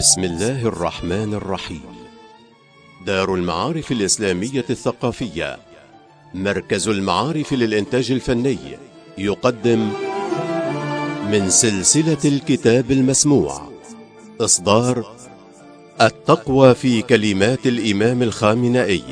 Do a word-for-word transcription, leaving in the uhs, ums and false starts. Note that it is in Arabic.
بسم الله الرحمن الرحيم. دار المعارف الإسلامية الثقافية، مركز المعارف للإنتاج الفني، يقدم من سلسلة الكتاب المسموع إصدار التقوى في كلمات الإمام الخامنئي.